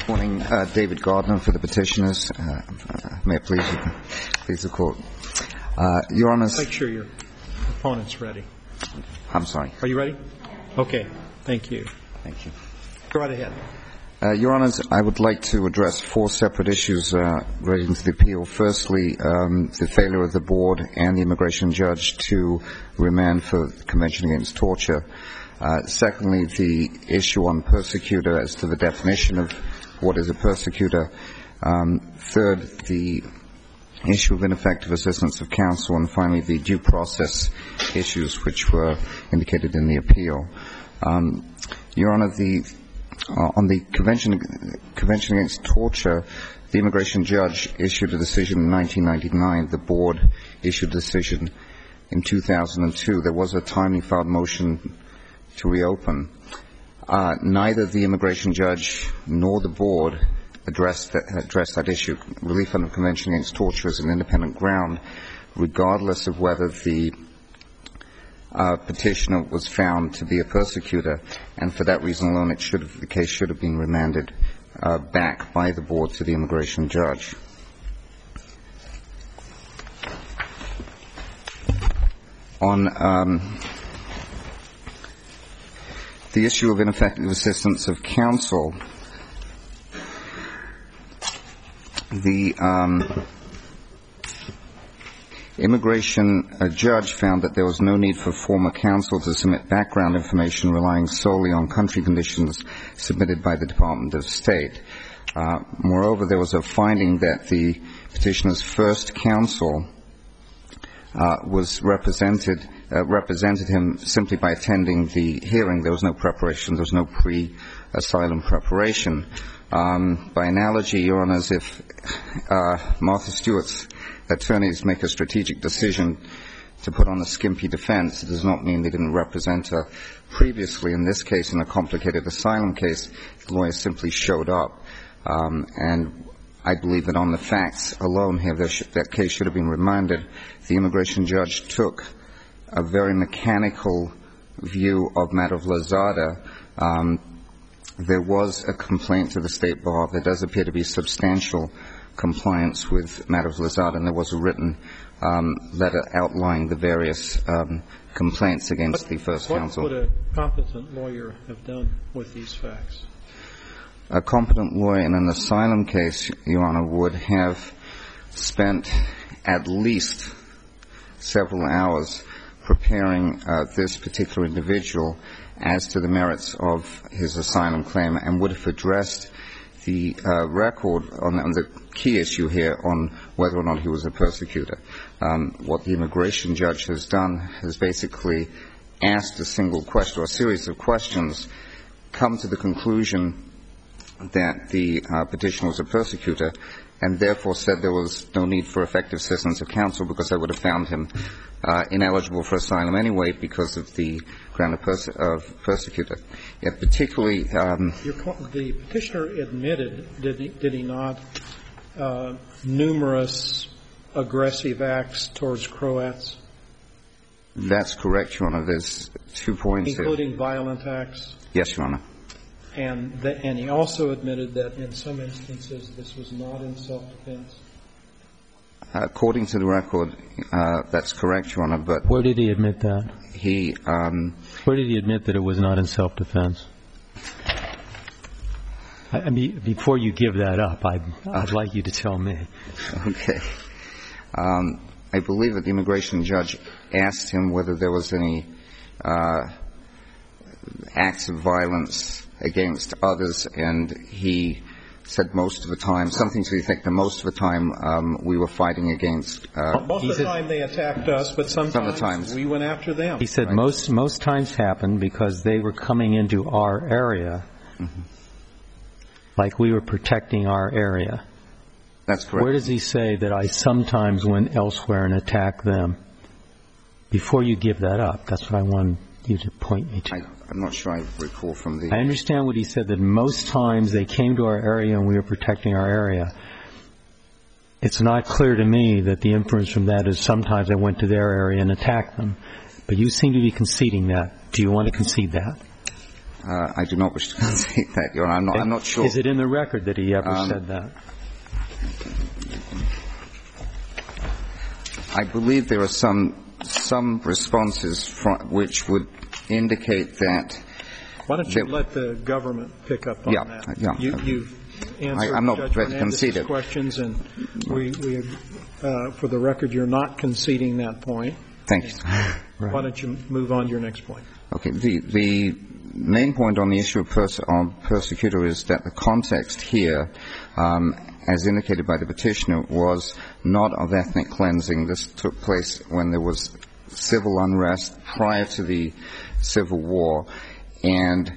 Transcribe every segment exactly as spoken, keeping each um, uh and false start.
Good morning, uh, David Gardner for the petitioners. Uh, may it please, please the court. Uh, Your Honours. Make sure your opponent's ready. I'm sorry. Are you ready? Okay. Thank you. Thank you. Go right ahead. Uh, Your Honours, I would like to address four separate issues uh, relating to the appeal. Firstly, um, the failure of the board and the immigration judge to remand for the Convention Against Torture. Uh, secondly, the issue on persecutor as to the definition of what is a persecutor. Um, third, the issue of ineffective assistance of counsel. And finally, the due process issues which were indicated in the appeal. Um, Your Honour, the, uh, on the Convention, Convention Against Torture, the immigration judge issued a decision in nineteen ninety-nine. The board issued a decision in two thousand two. There was a timely filed motion to reopen. Uh, neither the immigration judge nor the board addressed that, addressed that issue. Relief under the Convention Against Torture is an independent ground, regardless of whether the uh, petitioner was found to be a persecutor, and for that reason alone, it should have, the case should have been remanded uh, back by the board to the immigration judge. On um, the issue of ineffective assistance of counsel, the um, immigration uh, judge found that there was no need for former counsel to submit background information relying solely on country conditions submitted by the Department of State. Uh, moreover, there was a finding that the petitioner's first counsel uh, was represented Uh, represented him simply by attending the hearing. There was no preparation. There was no pre-asylum preparation. Um, by analogy, Your Honours, if uh, Martha Stewart's attorneys make a strategic decision to put on a skimpy defense, it does not mean they didn't represent her previously. In this case, in a complicated asylum case, the lawyer simply showed up. Um, and I believe that on the facts alone here, there sh- that case should have been remanded. The immigration judge took a very mechanical view of matter of Lozada. Um, there was a complaint to the State Bar. There does appear to be substantial compliance with matter of Lozada, and there was a written um, letter outlining the various um, complaints against what, the first what counsel. What would a competent lawyer have done with these facts? A competent lawyer in an asylum case, Your Honor, would have spent at least several hours preparing uh, this particular individual as to the merits of his asylum claim, and would have addressed the uh, record on, on the key issue here on whether or not he was a persecutor. Um, what the immigration judge has done has basically asked a single question or a series of questions, come to the conclusion that the uh, petitioner was a persecutor, and therefore said there was no need for effective assistance of counsel because they would have found him uh, ineligible for asylum anyway because of the ground of, perse- of persecutor. Yet particularly um, Your, the petitioner admitted, did he, did he not, uh, numerous aggressive acts towards Croats? That's correct, Your Honor. There's two points including there. Violent acts? Yes, Your Honor. And, the, and he also admitted that in some instances this was not in self-defense? Uh, according to the record, uh, that's correct, Your Honor, but... Where did he admit that? He, um... Where did he admit that it was not in self-defense? I, I mean, before you give that up, I'd, I'd like you to tell me. Okay. Um, I believe that the immigration judge asked him whether there was any uh, acts of violence against others, and he said most of the time, something to the effect that most of the time um, we were fighting against... Uh, most of the time they attacked us, but sometimes, sometimes we went after them. He said right. most most times happened because they were coming into our area, mm-hmm. like we were protecting our area. That's correct. Where does he say that I sometimes went elsewhere and attacked them? Before you give that up, that's what I want you to point me to. I, I'm not sure I recall from the... I understand what he said, that most times they came to our area and we were protecting our area. It's not clear to me that the inference from that is sometimes I went to their area and attacked them. But you seem to be conceding that. Do you want to concede that? Uh, I do not wish to concede that, Your Honor. I'm not, I'm not sure. Is it in the record that he ever Um, said that? I believe there are some some responses from, which would indicate that. Why don't you that, let the government pick up on yeah, that? Yeah, you, You've answered I, I'm not Judge ready to concede Fernandez's it. questions, and we, we uh, for the record, you're not conceding that point. Thank you. Right. Why don't you move on to your next point? Okay. The the main point on the issue of, pers- of persecutor is that the context here, um, as indicated by the petitioner, was not of ethnic cleansing. This took place when there was civil unrest prior to the Civil War, and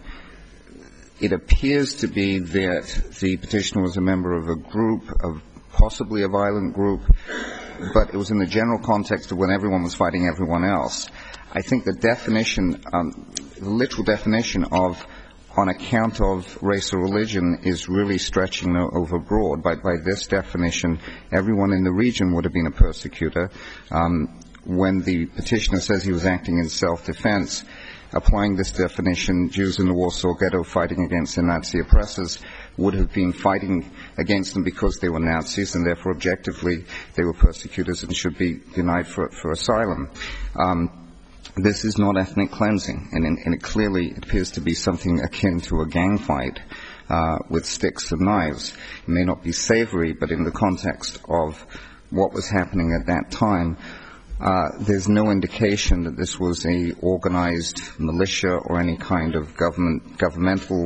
it appears to be that the petitioner was a member of a group, of possibly a violent group, but it was in the general context of when everyone was fighting everyone else. I think the definition, um, the literal definition of on account of race or religion is really stretching overbroad. By, by this definition, everyone in the region would have been a persecutor. Um, when the petitioner says he was acting in self-defense, applying this definition, Jews in the Warsaw Ghetto fighting against the Nazi oppressors would have been fighting against them because they were Nazis, and therefore objectively they were persecutors and should be denied for, for asylum. Um, this is not ethnic cleansing, and, and it clearly appears to be something akin to a gang fight uh, with sticks and knives. It may not be savory, but in the context of what was happening at that time, Uh, there's no indication that this was a organized militia or any kind of government, governmental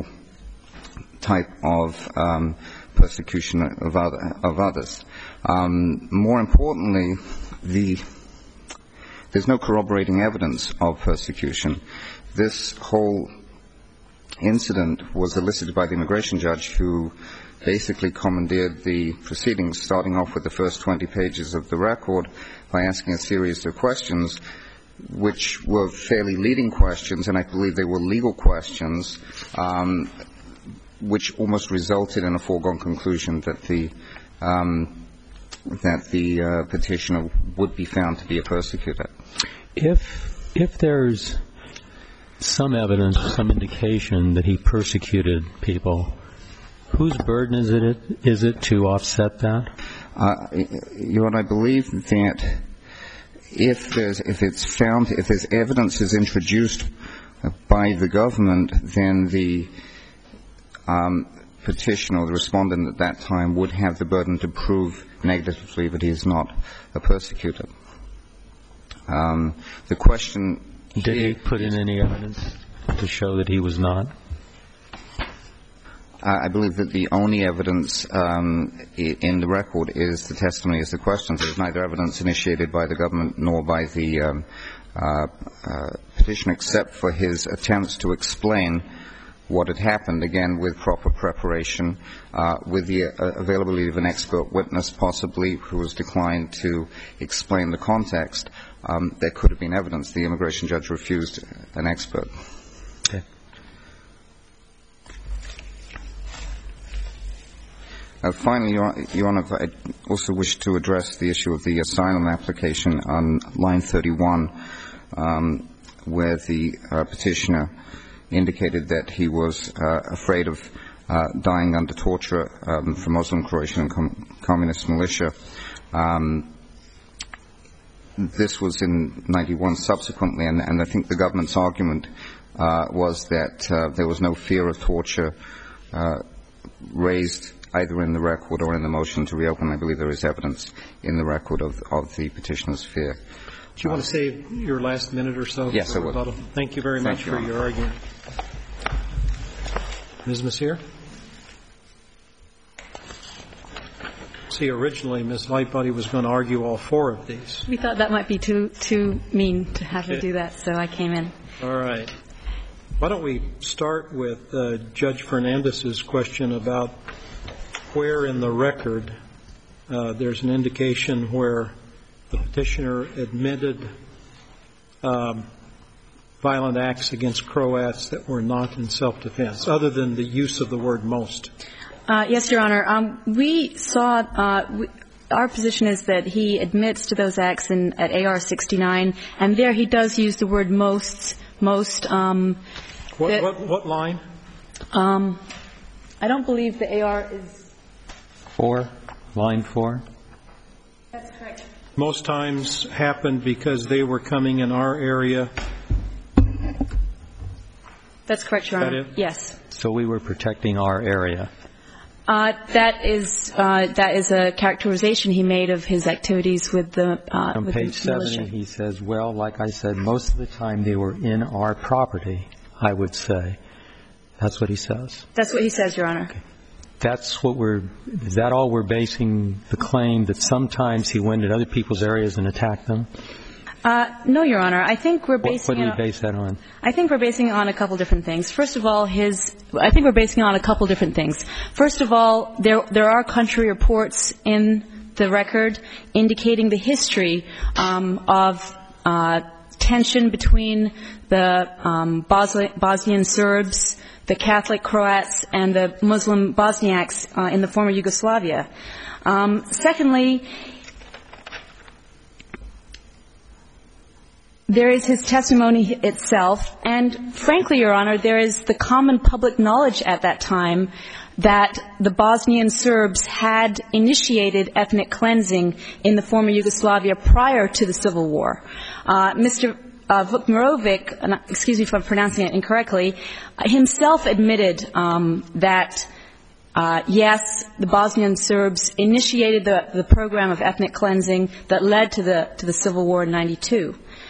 type of um, persecution of, other, of others. Um, more importantly, the, there's no corroborating evidence of persecution. This whole incident was elicited by the immigration judge, who basically commandeered the proceedings, starting off with the first twenty pages of the record by asking a series of questions, which were fairly leading questions, and I believe they were legal questions, um, which almost resulted in a foregone conclusion that the um, that the uh, petitioner would be found to be a persecutor. If if there's some evidence, some indication that he persecuted people, whose burden is it is it to offset that? Uh, Your Honor, I believe that if there's if it's found if there's evidence is introduced by the government, then the um, petitioner or the respondent at that time would have the burden to prove negatively that he is not a persecutor. Um, the question: Did he put in any evidence to show that he was not? I believe that the only evidence um, in the record is the testimony as the questions. There's neither evidence initiated by the government nor by the um, uh, uh, petitioner, except for his attempts to explain what had happened, again, with proper preparation, uh, with the uh, availability of an expert witness, possibly, who was declined to explain the context. Um, there could have been evidence. The immigration judge refused an expert. Okay. Uh, finally, Your, Your Honor, I also wish to address the issue of the asylum application on line thirty-one, um, where the uh, petitioner indicated that he was uh, afraid of uh, dying under torture um, from Muslim, Croatian, and com- communist militia. Um, this was in ninety-one subsequently, and, and I think the government's argument uh, was that uh, there was no fear of torture uh, raised either in the record or in the motion to reopen. I believe there is evidence in the record of, of the petitioner's fear. Do you want to save your last minute or so? Yes, I would. Thank you very Thank much you, for Your your argument. Miz Messere? See, originally Miz Lightbody was going to argue all four of these. We thought that might be too too mean to have her do that, so I came in. All right. Why don't we start with uh, Judge Fernandez's question about where in the record uh, there's an indication where the petitioner admitted um, violent acts against Croats that were not in self-defense, other than the use of the word most. Uh, yes, Your Honor. Um, we saw, uh, we, our position is that he admits to those acts in, at A R sixty-nine, and there he does use the word most, most, um, What, The- what, what line? Um, I don't believe the A R is... Four, line four. That's correct. Most times happened because they were coming in our area. That's correct, Your Is Honor. that it? Yes. So we were protecting our area. Uh, that is uh, that is a characterization he made of his activities with the uh, On with page the militia. seventy, he says, well, like I said, most of the time they were in our property, I would say. That's what he says. That's what he says, Your Honor. That's what we're, is that all we're basing the claim that sometimes he went in other people's areas and attacked them? Uh, no, Your Honor. I think we're What, basing what do we it on, base that on? I think we're basing it on a couple different things. First of all, his I think we're basing it on a couple different things. First of all, there there are country reports in the record indicating the history um, of uh, tension between the um, Bosni- Bosnian Serbs, the Catholic Croats, and the Muslim Bosniaks uh, in the former Yugoslavia. Um, secondly, there is his testimony itself, and frankly, Your Honor, there is the common public knowledge at that time that the Bosnian Serbs had initiated ethnic cleansing in the former Yugoslavia prior to the Civil War. Uh, Mister Uh, Vukmirovic, uh, excuse me if I'm pronouncing it incorrectly, uh, himself admitted um, that, uh, yes, the Bosnian Serbs initiated the, the program of ethnic cleansing that led to the to the Civil War in ninety-two.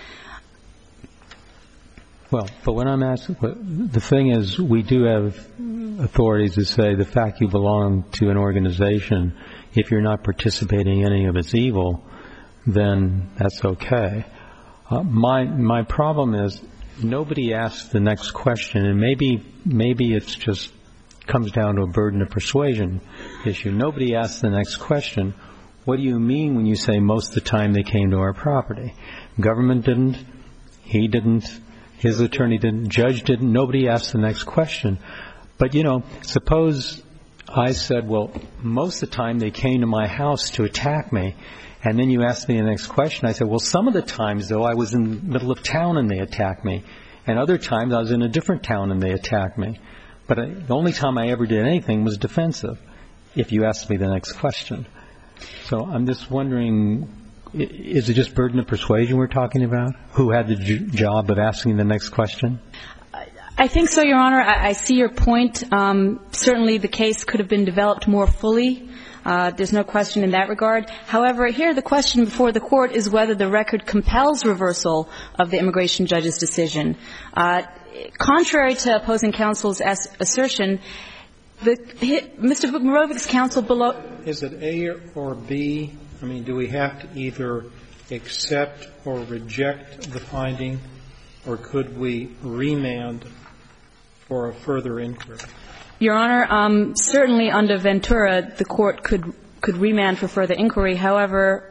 Well, but when I'm asking, the thing is, we do have authorities to say the fact you belong to an organization, if you're not participating in any of its evil, then that's okay. Uh, my my problem is nobody asks the next question, and maybe maybe it's just comes down to a burden of persuasion issue. Nobody asks the next question. What do you mean when you say most of the time they came to our property? Government didn't. He didn't. His attorney didn't. Judge didn't. Nobody asked the next question. But, you know, suppose I said, well, most of the time they came to my house to attack me. And then you asked me the next question. I said, well, some of the times, though, I was in the middle of town and they attacked me. And other times I was in a different town and they attacked me. But I, the only time I ever did anything was defensive, if you asked me the next question. So I'm just wondering, is it just burden of persuasion we're talking about? Who had the j- job of asking the next question? I think so, Your Honor. I, I see your point. Um, certainly the case could have been developed more fully. Uh, there's no question in that regard. However, here the question before the court is whether the record compels reversal of the immigration judge's decision. Uh, contrary to opposing counsel's as- assertion, the, Mister Vukmirovic's counsel below... Is it A or B? I mean, do we have to either accept or reject the finding, or could we remand for a further inquiry? Your Honor, um, certainly under Ventura, the court could could remand for further inquiry. However,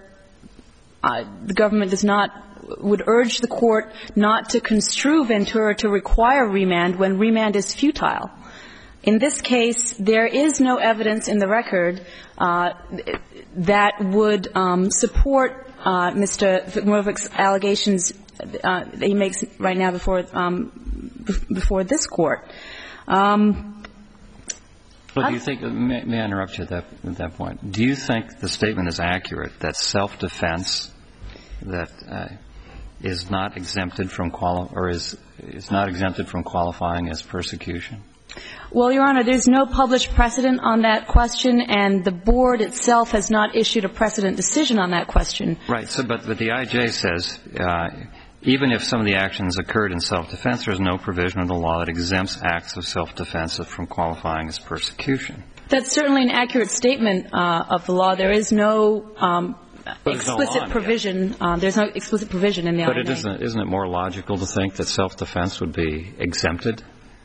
uh, the government does not would urge the court not to construe Ventura to require remand when remand is futile. In this case, there is no evidence in the record uh, that would um, support uh, Mister Vukmirovic's allegations uh, that he makes right now before um, before this court. Um, Well, do you think, may, may I interrupt you at that, at that point? Do you think the statement is accurate that self-defense that uh, is not exempted from quali- or is is not exempted from qualifying as persecution? Well, Your Honor, there's no published precedent on that question, and the board itself has not issued a precedent decision on that question. Right. So, but, but the I J says uh, even if some of the actions occurred in self-defense, there's no provision of the law that exempts acts of self-defense from qualifying as persecution. That's certainly an accurate statement uh, of the law. There is no um, explicit no provision. Uh, there's no explicit provision in the But I N A. it isn't, isn't it more logical to think that self-defense would be exempted?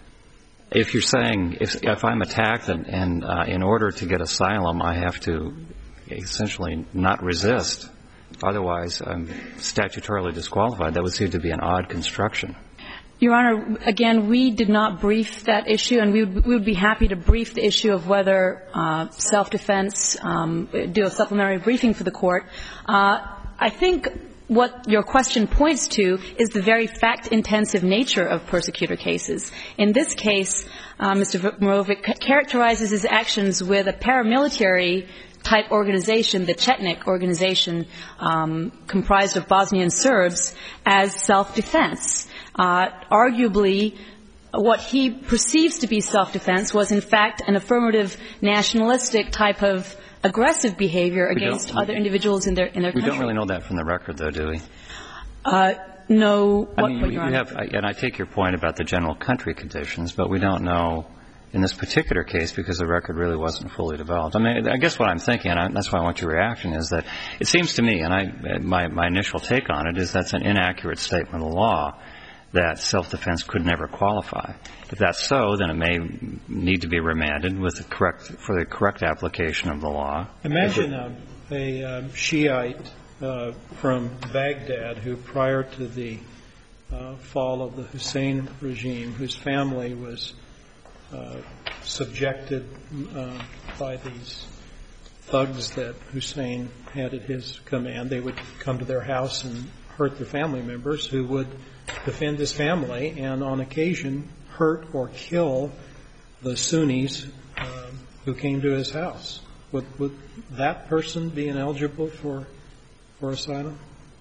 If you're saying, if, if I'm attacked and, and uh, in order to get asylum, I have to essentially not resist, otherwise I'm statutorily disqualified, that would seem to be an odd construction. Your Honor, again, we did not brief that issue, and we would, we would be happy to brief the issue of whether uh, self-defense, um, do a supplementary briefing for the court. Uh, I think what your question points to is the very fact-intensive nature of persecutor cases. In this case, uh, Mister Vukmirovic characterizes his actions with a paramilitary type organization, the Chetnik organization, um, comprised of Bosnian Serbs, as self-defense. Uh, arguably, what he perceives to be self-defense was, in fact, an affirmative nationalistic type of aggressive behavior against other individuals in their in their we country. We don't really know that from the record, though, do we? Uh, no. What I mean, point, you, Your you Honor? have, and I take your point about the general country conditions, but we don't know in this particular case because the record really wasn't fully developed. I mean, I guess what I'm thinking, and I, that's why I want your reaction, is that it seems to me, and I, my, my initial take on it is that's an inaccurate statement of the law, that self-defense could never qualify. If that's so, then it may need to be remanded with the correct, for the correct application of the law. Imagine a, a um, Shiite uh, from Baghdad who, prior to the uh, fall of the Hussein regime, whose family was uh, subjected uh, by these thugs that Hussein had at his command. They would come to their house and hurt their family members, who would defend his family and on occasion hurt or kill the Sunnis um, who came to his house. Would, would that person be ineligible for for asylum?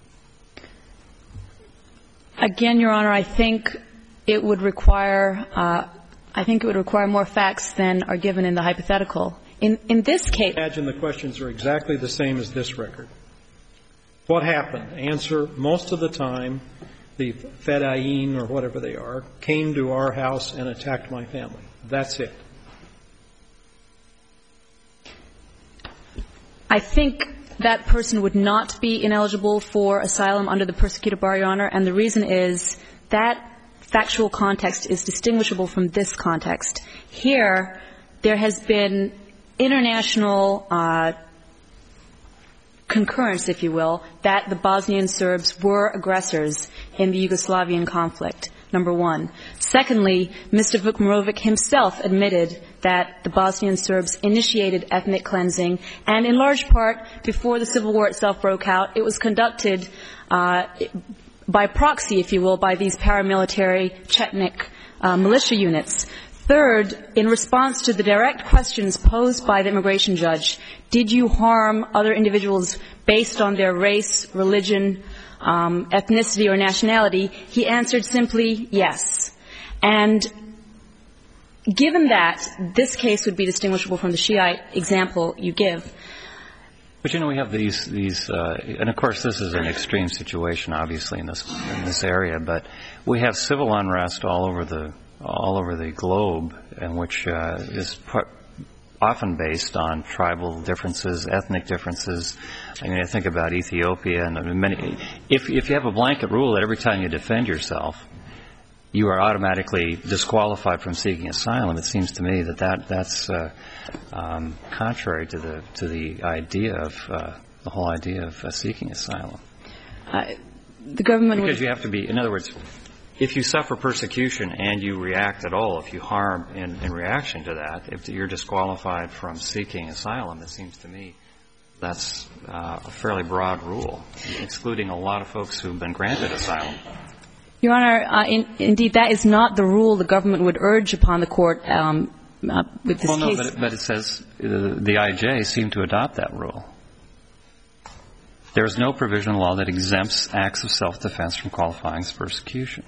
Again, Your Honor, I think it would require uh, I think it would require more facts than are given in the hypothetical. In in this case, imagine the questions are exactly the same as this record. What happened? Answer: most of the time, the Fedayeen, or whatever they are, came to our house and attacked my family. That's it. I think that person would not be ineligible for asylum under the persecutor bar, Your Honor, and the reason is that factual context is distinguishable from this context. Here, there has been international uh, concurrence, if you will, that the Bosnian Serbs were aggressors in the Yugoslavian conflict, number one. Secondly, Mister Vukmirovic himself admitted that the Bosnian Serbs initiated ethnic cleansing, and in large part, before the civil war itself broke out, it was conducted uh, by proxy, if you will, by these paramilitary Chetnik uh, militia units. Third, in response to the direct questions posed by the immigration judge, did you harm other individuals based on their race, religion, um, ethnicity, or nationality, he answered simply yes. And given that, this case would be distinguishable from the Shiite example you give. But, you know, we have these, these uh, and of course this is an extreme situation, obviously, in this, in this area, but we have civil unrest all over the all over the globe, in which uh, is part, often based on tribal differences, ethnic differences. I mean, I think about Ethiopia and many. If if you have a blanket rule that every time you defend yourself, you are automatically disqualified from seeking asylum, it seems to me that, that that's uh, um, contrary to the to the idea of uh, the whole idea of uh, seeking asylum. Uh, the government because would... you have to be, in other words, if you suffer persecution and you react at all, if you harm in, in reaction to that, if you're disqualified from seeking asylum, it seems to me that's uh, a fairly broad rule, excluding a lot of folks who've been granted asylum. Your Honor, uh, in, indeed, that is not the rule the government would urge upon the court um, uh, with this well, case. Well, no, but it, but it says uh, the I J seemed to adopt that rule. There is no provision in law that exempts acts of self-defense from qualifying as persecution.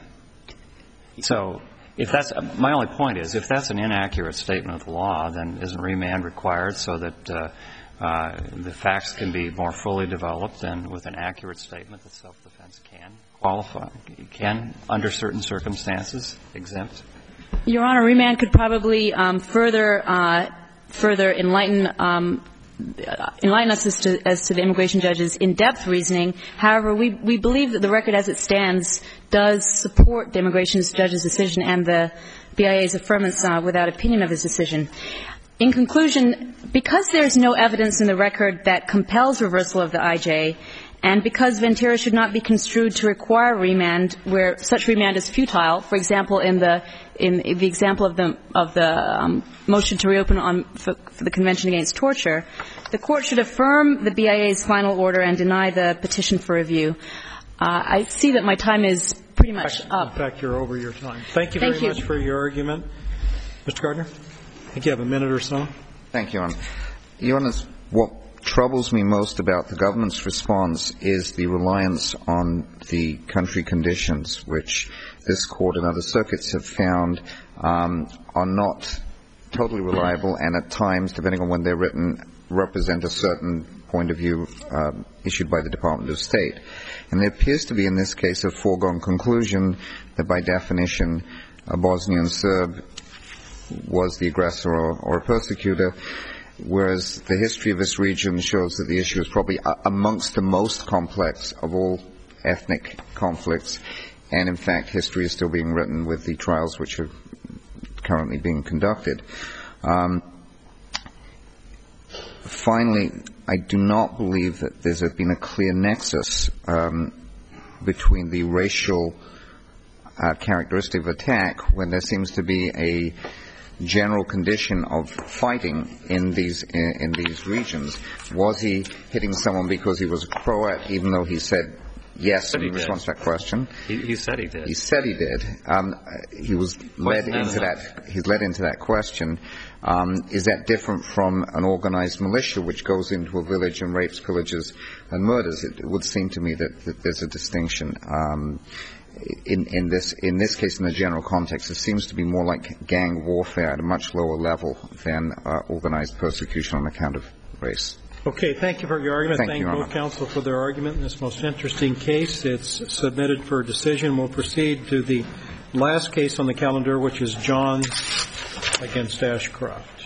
So if that's my only point is, if that's an inaccurate statement of the law, then isn't remand required so that uh, uh, the facts can be more fully developed and with an accurate statement that self-defense can qualify, can, under certain circumstances, exempt? Your Honor, remand could probably um, further uh, further enlighten um, enlighten us as to, as to the immigration judge's in-depth reasoning. However, we, we believe that the record as it stands does support the immigration judge's decision and the B I A's affirmance uh, without opinion of his decision. In conclusion, because there is no evidence in the record that compels reversal of the I J, and because Ventura should not be construed to require remand where such remand is futile, for example, in the in the example of the of the um, motion to reopen on for, for the Convention Against Torture, the court should affirm the B I A's final order and deny the petition for review. Uh, I see that my time is pretty much up. In fact, you're over your time. Thank you very Thank you. much for your argument. Mister Gardner, I think you have a minute or so. Thank you, Your Honor. Your Honor, what troubles me most about the government's response is the reliance on the country conditions, which this court and other circuits have found um, are not totally reliable, and at times, depending on when they're written, represent a certain point of view uh, issued by the Department of State. And there appears to be, in this case, a foregone conclusion that by definition a Bosnian Serb was the aggressor or, or a persecutor, whereas the history of this region shows that the issue is probably amongst the most complex of all ethnic conflicts, and in fact history is still being written with the trials which are currently being conducted. Um, finally, I do not believe that there's been a clear nexus um, between the racial uh, characteristic of attack when there seems to be a general condition of fighting in these in, in these regions. Was he hitting someone because he was a Croat, even though he said yes in response to that question? He, he said he did. He said he did. Um, he was led into that. He's led into that question. Um, is that different from an organized militia which goes into a village and rapes, pillages, and murders? It, it would seem to me that, that there's a distinction. Um, In, in this in this case, in the general context, it seems to be more like gang warfare at a much lower level than uh, organized persecution on account of race. Okay, thank you for your argument. Thank, thank you, Your both Honor. counsel for their argument in this most interesting case. It's submitted for decision. We'll proceed to the last case on the calendar, which is John against Ashcroft.